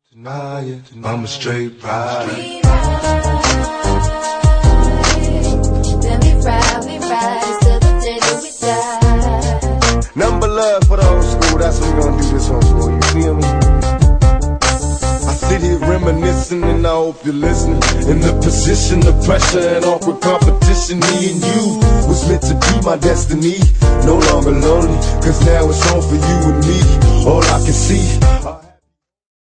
Tonight, I'm a straight ride. Then we ride till the day that we die. Number love for the old school, that's what we gonna do this one for, you feel me? I sit here reminiscing and I hope you're listening. In the position of pressure and awkward competition, me and you was meant to be my destiny. No longer lonely, cause now it's on for you and me. All I can see